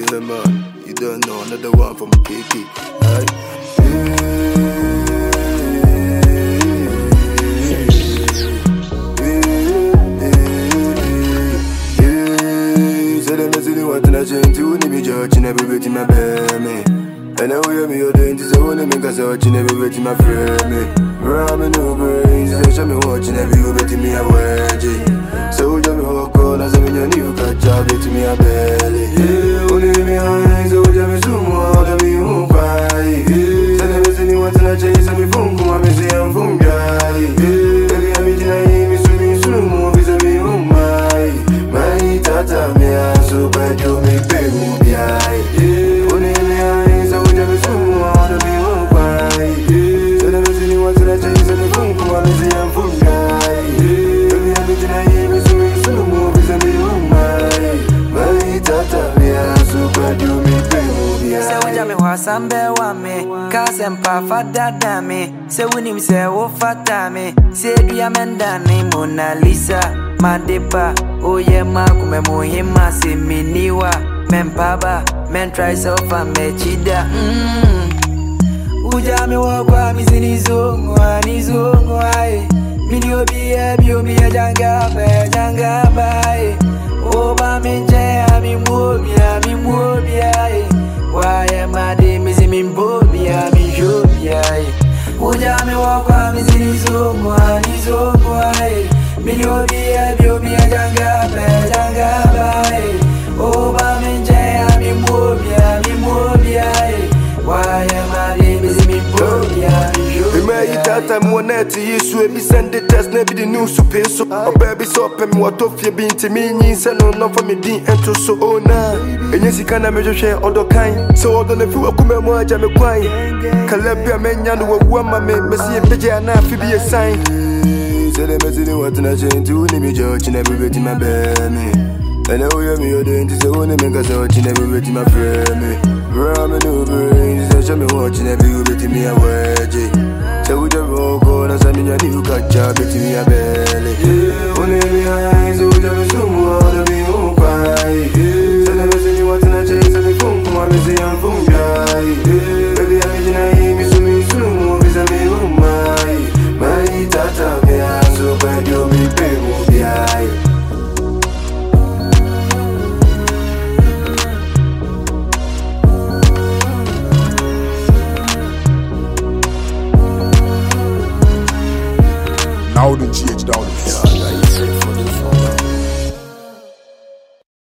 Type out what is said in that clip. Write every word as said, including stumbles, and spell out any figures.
Yeah, man, you don't know another one from K K. Aye. Say them messing you want to change to me, be judging every bit in my baby. And I hear me, you're doing this, I want to make us watching every bit in my friend. Ramming no brains, they show me watching every bit in me a wedgie. So you me walk on as I'm in your new cut job, it to me a belly. Yeah, only me eyes, so you me zoom out of me who cry. Say them messing you want to change, so me phone come, I say I'm from guy. Baby, I'm in the me so me soon move, is a me who my. My tata me a so bad, you make big move, yeah. Only me eyes, so you me zoom out of me who cry. Say them messing you want to change, so me phone come, I say I'm from guy. Baby, I'm in the me so me soon move, is a me who my. My tata me a so bad, you make big move, yeah. Say when you was some bear want me, cause I'm papa dada me. Say when him say oh fata me, say do ya menda ni Mona Lisa, Madepa, oh yeah ma kume muhima se miniwa, men paba, men try so far me chida. Mm. Uja me wakwa mi sinizongo, anizongo aye. Mini obi ebi obi e janga be janga bae. Oba me jaya mi mobi mi mobi aye. Why am I de missing me bobi mi jobi aye. Uja me wakwa mi sinizongo, anizongo aye. Mini obi ebi obi e janga be janga bae. Oba me jaya mi mobi mi mobi aye. Why am I de missing me bobi mi jobi aye. That time one night to you, so me send the test, never the news to pay so. Oh, baby, so pay me what off you been to me, you send no, not for me, being and to so, oh, nah. And yes, you can't measure share all the kind. So, I don't know if you come and watch, I'm a quiet. Calabria, man, you know what my man, Messi and Pidgey, and I feel be a sign. Say the message you want to change to me, judging every bit in my baby. And I hear me, you're doing this, I want to make us watching every bit in my friend. Ramming no brains, they show me watching every bit in me a wedgie. So we just walk on as I'm in your new cut job, it to me a belly. Only me